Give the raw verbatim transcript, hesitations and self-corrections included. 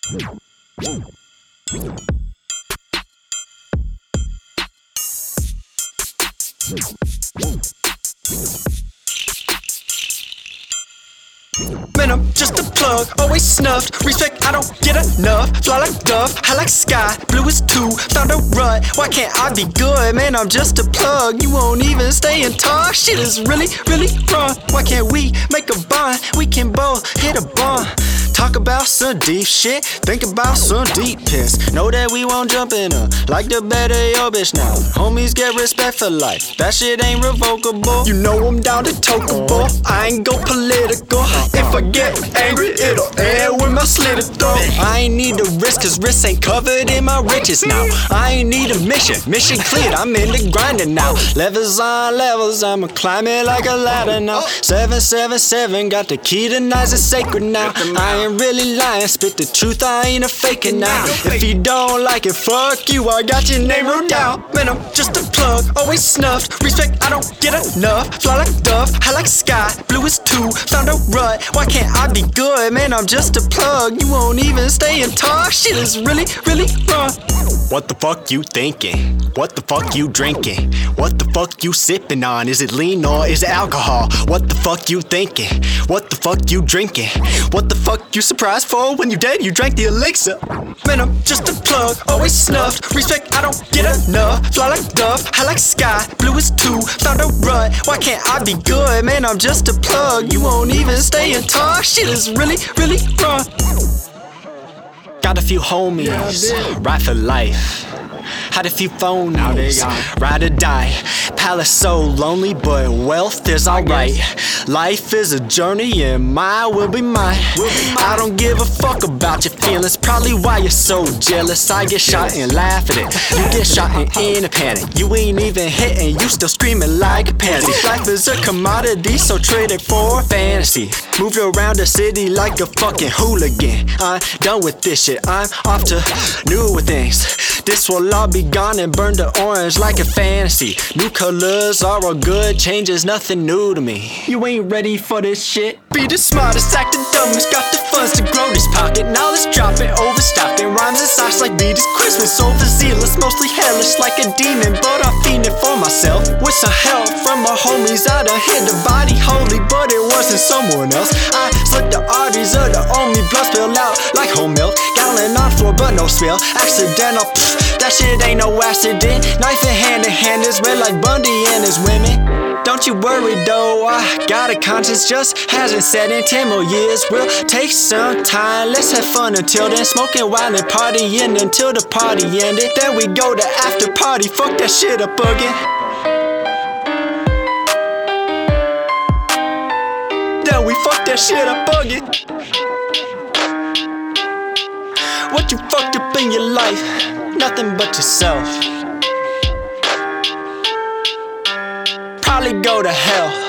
Man, I'm just a plug, always snuffed. Respect, I don't get enough. Fly like Duff, high like sky. Blue is two, found a rut. Why can't I be good? Man, I'm just a plug. You won't even stay and talk. Shit is really, really wrong. Why can't we make a bond? We can both hit a bond. Talk about some deep shit, think about some deep piss. Know that we won't jump in her, like the better your bitch now. Homies get respect for life, that shit ain't revocable. You know I'm down to talkable, I ain't go political. If I get angry, it'll end with my slit throat. I ain't need to risk, cause risk ain't covered in my riches now. I ain't need a mission, mission cleared, I'm in the grinding now. Levels on levels, I'ma climb it like a ladder now. seven seven seven, got the key to nice and sacred now. I ain't really lying, spit the truth, I ain't a faking now. If you don't like it, fuck you, I got your name wrote down. Man, I'm just a plug, always snuffed. Respect, I don't get enough. Fly like Duff, high like sky. Blue is two, found a rut. Why can't I be good? Man, I'm just a plug. You won't even stay and talk. Shit is really, really wrong. What the fuck you thinking? What the fuck you drinking? What the fuck you sipping on? Is it lean or is it alcohol? What the fuck you thinking? What the fuck you drinking? What the fuck you surprised for? When you dead, you drank the elixir. Man, I'm just a plug, always snuffed. Respect, I don't get enough. Fly like Duff, high like sky. Blue is two, found a rut. Why can't I be good? Man, I'm just a plug. You won't even stay and talk. Shit is really, really wrong. Got a few homies, yeah, ride for life. Had a few phonies, ride or die. Palace so lonely, but wealth is alright. Life is a journey and mine will be mine. I don't give a fuck about your feelings, probably why you're so jealous. I get shot and laugh at it, you get shot and in a panic. You ain't even hitting, you still screaming like a pansy. Life is a commodity, so trade it for fantasy. Moved around the city like a fucking hooligan. I'm done with this shit, I'm off to newer things. This will all be gone and burn to orange like a fantasy. New colors are all good, change is nothing new to me. You ain't ready for this shit. Be the smartest, act the dumbest, got the funds to grow this pocket. Now let's drop it, overstocking rhymes and socks like beat. It's Christmas, overzealous, mostly hellish like a demon, but I'm fiending for myself. With some help from my homies, I done hit the body holy, but it wasn't someone else. I slipped the arteries of the only blood spill out like whole milk. Gallon on floor, but no spill. Accidental, pfft, that shit ain't no accident. Knife in hand in hand is red like Bundy and his women. Don't you worry though, I got a conscience, just hasn't set in. Ten more years will take some time. Let's have fun until then, smoking while and partying until the party ended. Then we go to after party, fuck that shit up again. Then we fuck that shit up again. What you fucked up in your life? Nothing but yourself. Probably go to hell.